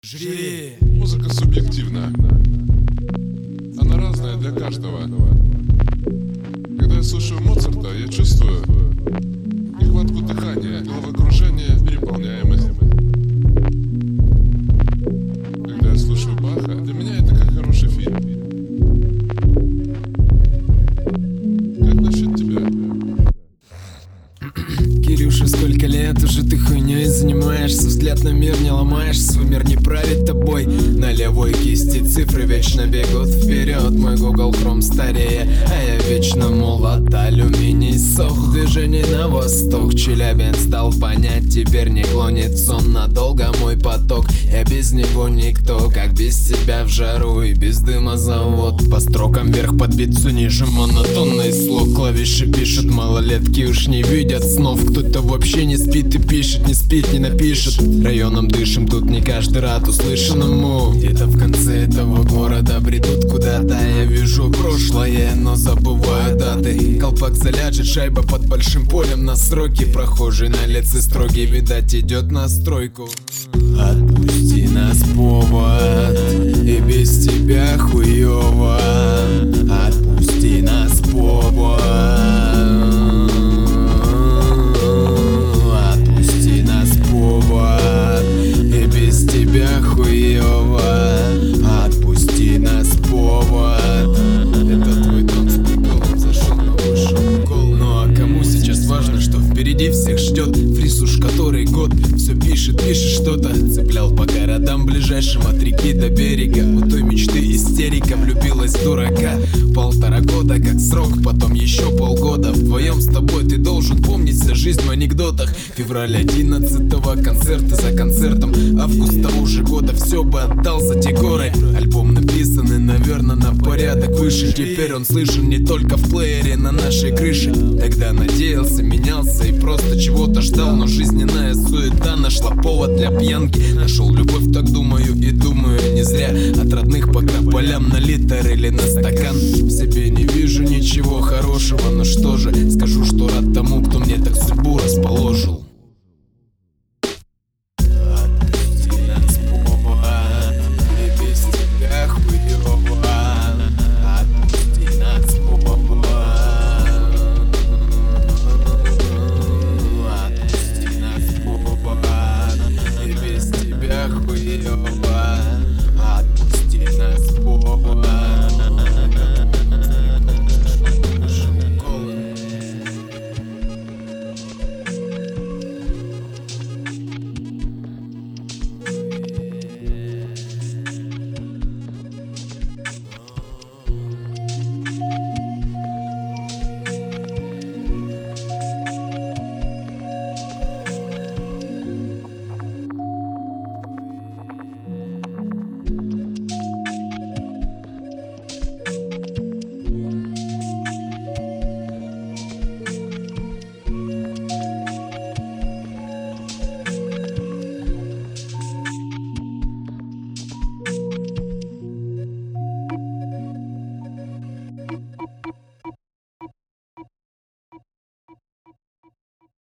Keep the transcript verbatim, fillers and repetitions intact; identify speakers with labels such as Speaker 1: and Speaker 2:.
Speaker 1: Жри!
Speaker 2: Музыка субъективна. Она разная для каждого. Когда я слушаю Моцарта, я чувствую нехватку дыхания, головокружение, переполняемость. Когда я слушаю Баха, для меня это как хороший фильм. Как насчет тебя?
Speaker 1: Кирюша, сколько лет уже ты хуйней занимаешься? Взгляд на мир не ломаешь, свой мир не правит тобой. На левой кисти цифры вечно бегут вперед. Мой Google Chrome старее, а я вечно молод. Алюминий сох, движение на восток. Челябинск дал понять, теперь не клонит сон надолго мой поток. Я без него никто, как без тебя в жару и без дыма завод. По строкам вверх подбиться ниже, монотонный слог. Клавиши пишут, малолетки уж не видят снов. Кто-то вообще не спит и пишет, не спит, не напишет. Районом дышим, тут не каждый рад услышанному. Где-то в конце этого города бредут куда-то. Я вижу прошлое, но забываю даты. Колпак заляжет, шайба под большим полем на сроки. Прохожий на лице строгий, видать, идет на стройку. Отпусти нас, повод, и без тебя хуёво. Отпусти нас, повод. Отпусти нас, повод, и без тебя хуёво. Отпусти нас, повод. Это твой дом с приколом, зашел на вышел кол. Ну а кому сейчас важно, что впереди всех ждет? Фриз уж который год все пишет, пишет что-то. Цеплял по городам ближайшим от реки до берега. У той мечты истерика, влюбилась в дурака. Полтора года как срок, потом еще полгода. Вдвоем с тобой ты должен помнить вся жизнь в анекдотах. Февраль одиннадцатого, концерты за концертом. Август того же года, все бы отдал за те горы. Альбом написанный, наверное, на порядок выше. Теперь он слышен не только в плеере на нашей крыше. Тогда надеялся, менялся и просто чего-то ждал. Но жизненная суета нашла повод для пьянки. Нашел любовь, так думаю и думаю не зря. От родных по полям на литр или на стакан. В себе не вижу ничего хорошего, но что же, скажу, что рад тому, кто мне так судьбу расположил. Отпусти нас, повод, и без тебя хуёво. Отпусти нас, повод. Отпусти нас, повод, и без тебя хуёво.